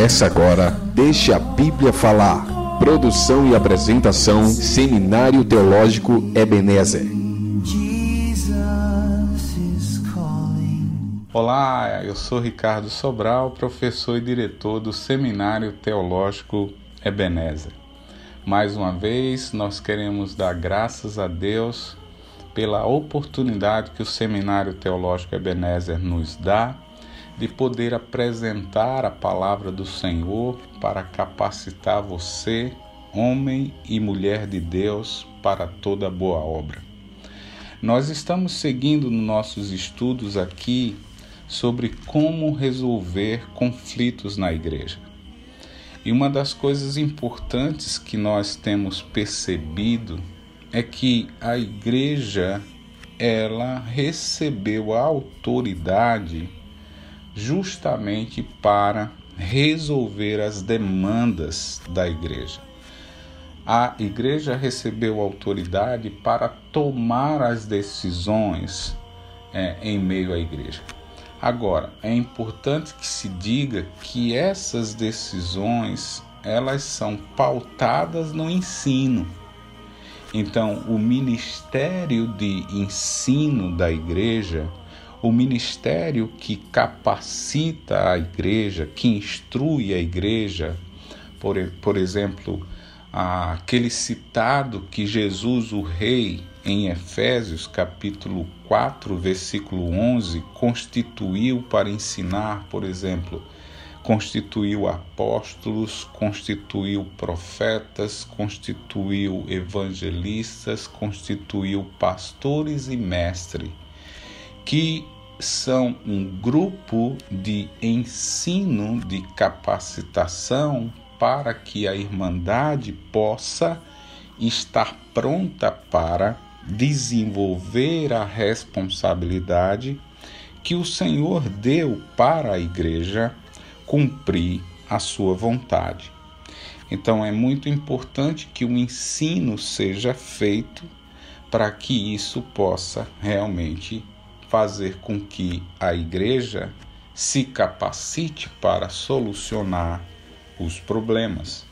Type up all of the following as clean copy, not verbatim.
Começa agora, Deixa a Bíblia Falar. Produção e apresentação, Seminário Teológico Ebenezer. Olá, eu sou Ricardo Sobral, professor e diretor do Seminário Teológico Ebenezer. Mais uma vez, nós queremos dar graças a Deus pela oportunidade que o Seminário Teológico Ebenezer nos dá de poder apresentar a palavra do Senhor para capacitar você, homem e mulher de Deus, para toda boa obra. Nós estamos seguindo nos nossos estudos aqui sobre como resolver conflitos na igreja. E uma das coisas importantes que nós temos percebido é que a igreja, ela recebeu a autoridade justamente para resolver as demandas da igreja. A igreja recebeu autoridade para tomar as decisões em meio à igreja. Agora, é importante que se diga que essas decisões, elas são pautadas no ensino. Então, o ministério de ensino da igreja, o ministério que capacita a igreja, que instrui a igreja, por exemplo, aquele citado que Jesus, o Rei, em Efésios capítulo 4, versículo 11, constituiu para ensinar, por exemplo, constituiu apóstolos, constituiu profetas, constituiu evangelistas, constituiu pastores e mestres, que são um grupo de ensino, de capacitação para que a Irmandade possa estar pronta para desenvolver a responsabilidade que o Senhor deu para a igreja cumprir a sua vontade. Então é muito importante que o ensino seja feito para que isso possa realmente fazer com que a igreja se capacite para solucionar os problemas.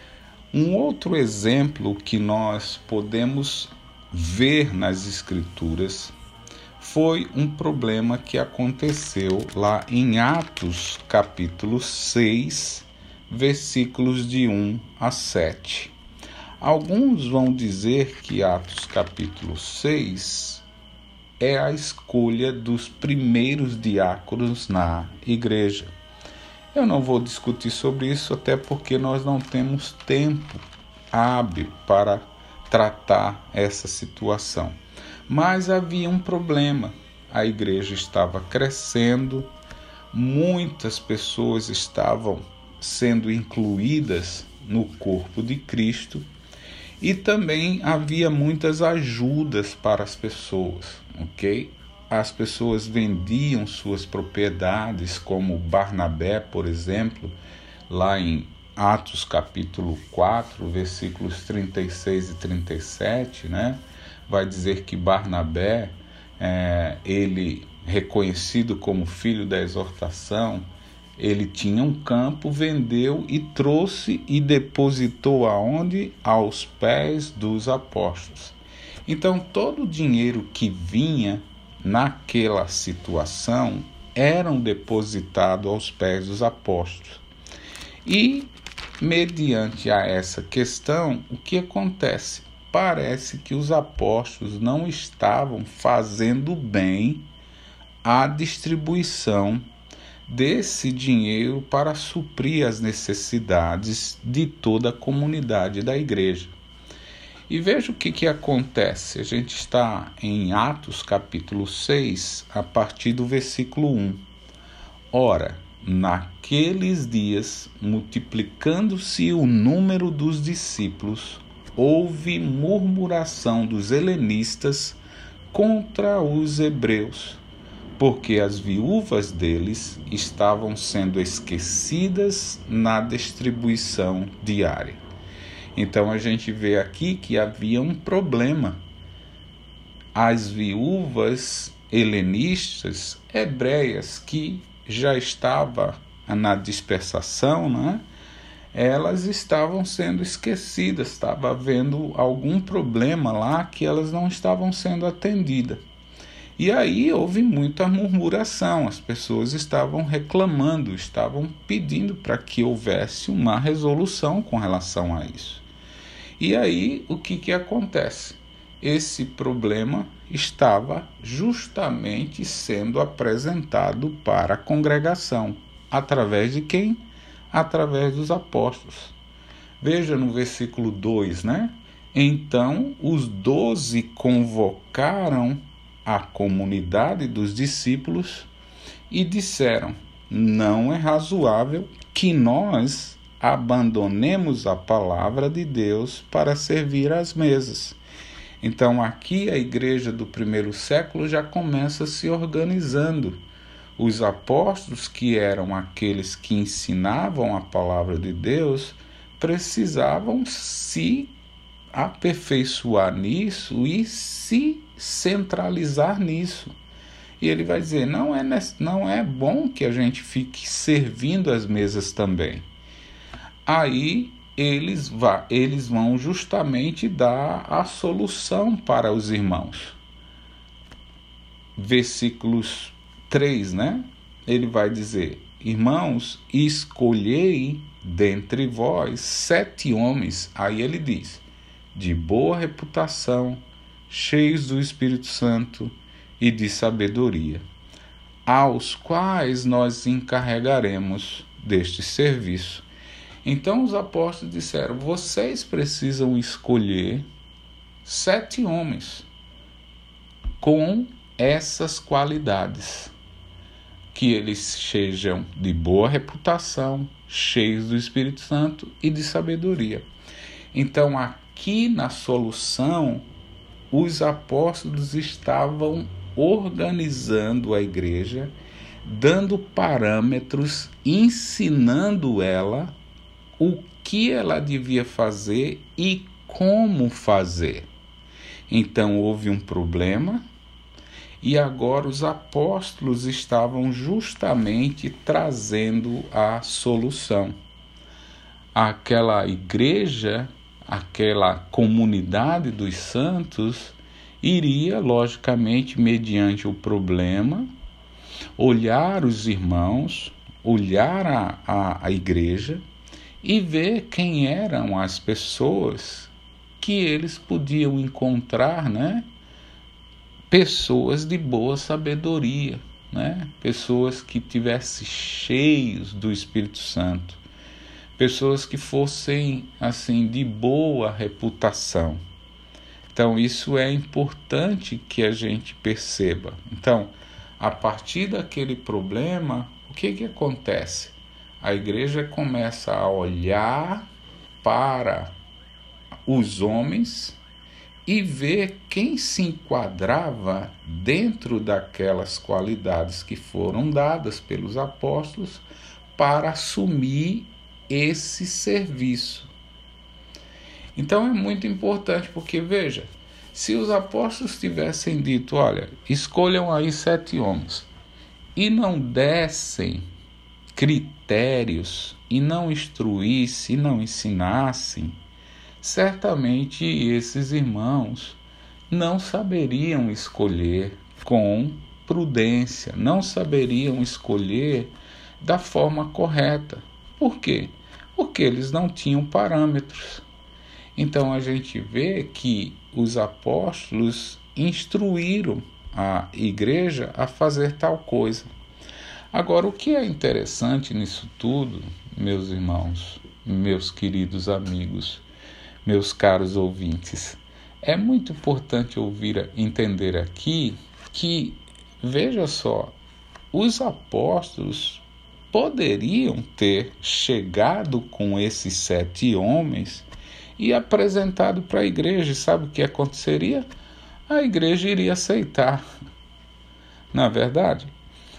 Um outro exemplo que nós podemos ver nas Escrituras foi um problema que aconteceu lá em Atos capítulo 6, versículos de 1 a 7. Alguns vão dizer que Atos capítulo 6 é a escolha dos primeiros diáconos na igreja. Eu não vou discutir sobre isso, até porque nós não temos tempo hábil para tratar essa situação. Mas havia um problema. A igreja estava crescendo, muitas pessoas estavam sendo incluídas no corpo de Cristo e também havia muitas ajudas para as pessoas, ok? As pessoas vendiam suas propriedades, como Barnabé, por exemplo, lá em Atos capítulo 4, versículos 36 e 37, né? Vai dizer que Barnabé, ele reconhecido como filho da exortação, ele tinha um campo, vendeu e trouxe e depositou aonde? Aos pés dos apóstolos. Então todo o dinheiro que vinha naquela situação eram depositados aos pés dos apóstolos. E, mediante a essa questão, o que acontece? Parece que os apóstolos não estavam fazendo bem a distribuição desse dinheiro para suprir as necessidades de toda a comunidade da igreja. E veja o que acontece. A gente está em Atos capítulo 6, a partir do versículo 1. Ora, naqueles dias, multiplicando-se o número dos discípulos, houve murmuração dos helenistas contra os hebreus, porque as viúvas deles estavam sendo esquecidas na distribuição diária. Então a gente vê aqui que havia um problema. As viúvas helenistas hebreias que já estavam na dispersação, né, elas estavam sendo esquecidas, estava havendo algum problema lá que elas não estavam sendo atendidas. E aí houve muita murmuração, as pessoas estavam reclamando, estavam pedindo para que houvesse uma resolução com relação a isso. E aí o que acontece? Esse problema estava justamente sendo apresentado para a congregação. Através de quem? Através dos apóstolos. Veja no versículo 2, né? Então os 12 convocaram a comunidade dos discípulos e disseram: não é razoável que nós abandonemos a palavra de Deus para servir às mesas. Então aqui a igreja do primeiro século já começa se organizando. Os apóstolos, que eram aqueles que ensinavam a palavra de Deus, precisavam se aperfeiçoar nisso e se centralizar nisso. E ele vai dizer, não é bom que a gente fique servindo as mesas também. Aí eles vão justamente dar a solução para os irmãos. Versículos 3, né? Ele vai dizer: irmãos, escolhei dentre vós 7 homens. Aí ele diz: de boa reputação, cheios do Espírito Santo e de sabedoria, aos quais nós encarregaremos deste serviço. Então os apóstolos disseram: vocês precisam escolher 7 homens com essas qualidades, que eles sejam de boa reputação, cheios do Espírito Santo e de sabedoria. Então aqui na solução, os apóstolos estavam organizando a igreja, dando parâmetros, ensinando ela o que ela devia fazer e como fazer. Então houve um problema e agora os apóstolos estavam justamente trazendo a solução. Aquela igreja, aquela comunidade dos santos, iria, logicamente, mediante o problema, olhar os irmãos, olhar a igreja e ver quem eram as pessoas que eles podiam encontrar, né? Pessoas de boa sabedoria, né? Pessoas que tivessem cheios do Espírito Santo, pessoas que fossem assim de boa reputação. Então isso é importante que a gente perceba. Então, a partir daquele problema, o que acontece? A igreja começa a olhar para os homens e ver quem se enquadrava dentro daquelas qualidades que foram dadas pelos apóstolos para assumir esse serviço. Então é muito importante, porque veja, se os apóstolos tivessem dito: olha, escolham aí 7 homens, e não dessem critérios, e não instruíssem, e não ensinassem, certamente esses irmãos não saberiam escolher com prudência, não saberiam escolher da forma correta. Por quê? Porque eles não tinham parâmetros. Então a gente vê que os apóstolos instruíram a igreja a fazer tal coisa. Agora, o que é interessante nisso tudo, meus irmãos, meus queridos amigos, meus caros ouvintes, é muito importante entender aqui que, veja só, os apóstolos poderiam ter chegado com esses 7 homens e apresentado para a igreja. Sabe o que aconteceria? A igreja iria aceitar. Na verdade,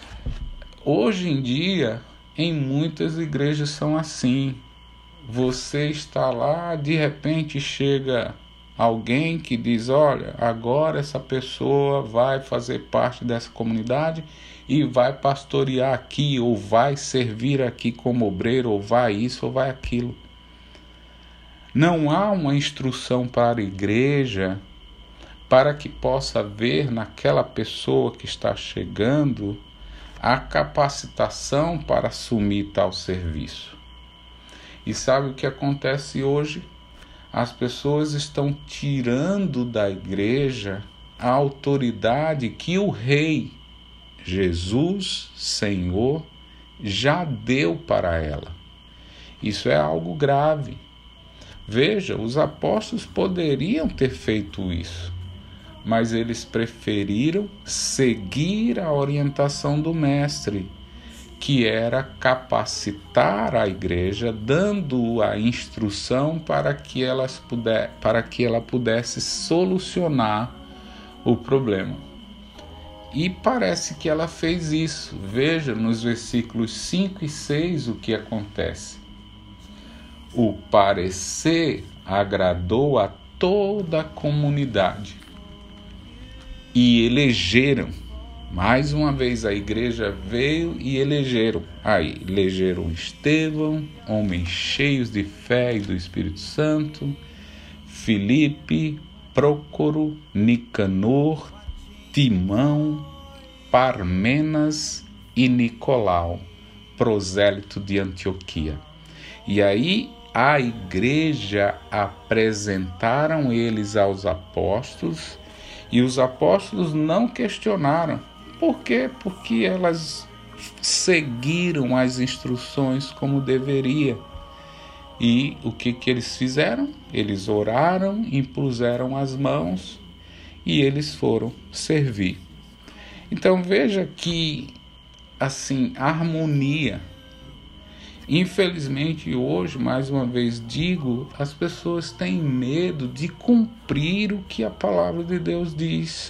hoje em dia, em muitas igrejas são assim. Você está lá, de repente chega alguém que diz, olha, agora essa pessoa vai fazer parte dessa comunidade e vai pastorear aqui, ou vai servir aqui como obreiro, ou vai isso, ou vai aquilo. Não há uma instrução para a igreja para que possa ver naquela pessoa que está chegando a capacitação para assumir tal serviço. E sabe o que acontece hoje? As pessoas estão tirando da igreja a autoridade que o Rei, Jesus, Senhor, já deu para ela. Isso é algo grave. Veja, os apóstolos poderiam ter feito isso, mas eles preferiram seguir a orientação do Mestre, que era capacitar a igreja, dando a instrução para que ela pudesse solucionar o problema. E parece que ela fez isso. Veja nos versículos 5 e 6 o que acontece. O parecer agradou a toda a comunidade e elegeram. Mais uma vez a igreja veio e elegeram Estevão, homens cheios de fé e do Espírito Santo, Filipe, Prócoro, Nicanor, Timão, Parmenas e Nicolau, prosélito de Antioquia. E aí a igreja apresentaram eles aos apóstolos, e os apóstolos não questionaram. Por quê? Porque elas seguiram as instruções como deveria. E o que eles fizeram? Eles oraram, impuseram as mãos e eles foram servir. Então veja que, assim, harmonia. Infelizmente hoje, mais uma vez digo, as pessoas têm medo de cumprir o que a palavra de Deus diz.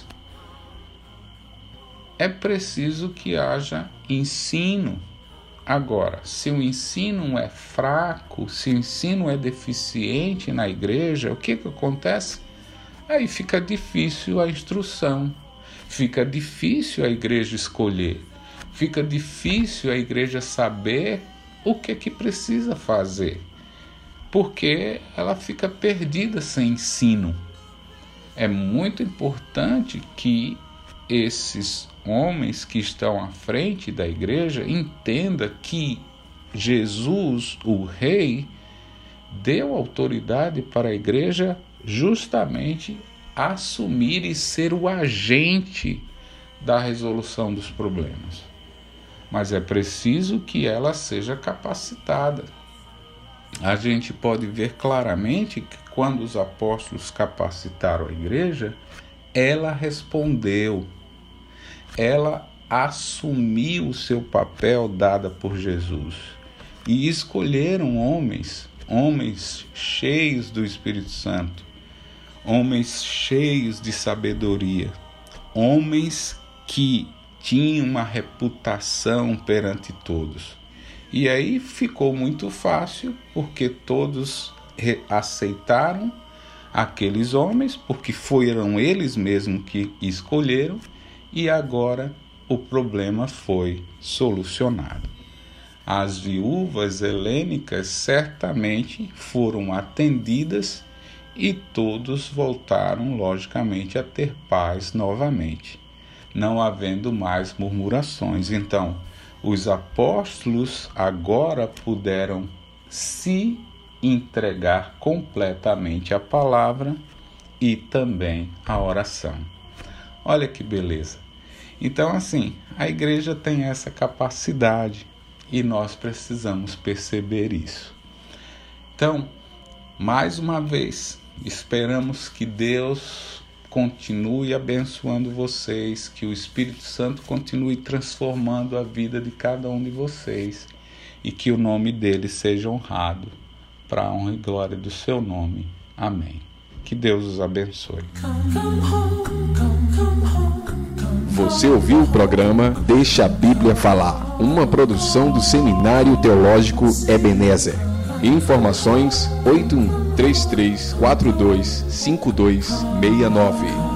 É preciso que haja ensino. Agora, se o ensino é fraco, se o ensino é deficiente na igreja, o que acontece? Aí fica difícil a instrução, fica difícil a igreja escolher, fica difícil a igreja saber o que precisa fazer, porque ela fica perdida sem ensino. É muito importante que esses homens que estão à frente da igreja entendam que Jesus, o Rei, deu autoridade para a igreja justamente assumir e ser o agente da resolução dos problemas. Mas é preciso que ela seja capacitada. A gente pode ver claramente que quando os apóstolos capacitaram a igreja, ela respondeu. Ela assumiu o seu papel dado por Jesus. E escolheram homens cheios do Espírito Santo, homens cheios de sabedoria, homens que tinham uma reputação perante todos. E aí ficou muito fácil, porque todos aceitaram aqueles homens, porque foram eles mesmos que escolheram, e agora o problema foi solucionado. As viúvas helênicas certamente foram atendidas e todos voltaram, logicamente, a ter paz novamente, não havendo mais murmurações. Então, os apóstolos agora puderam se entregar completamente à palavra e também à oração. Olha que beleza! Então, assim, a igreja tem essa capacidade e nós precisamos perceber isso. Então, mais uma vez, esperamos que Deus continue abençoando vocês, que o Espírito Santo continue transformando a vida de cada um de vocês e que o nome dele seja honrado, para a honra e glória do seu nome. Amém. Que Deus os abençoe. Você ouviu o programa Deixa a Bíblia Falar, uma produção do Seminário Teológico Ebenezer. Informações 8133425269.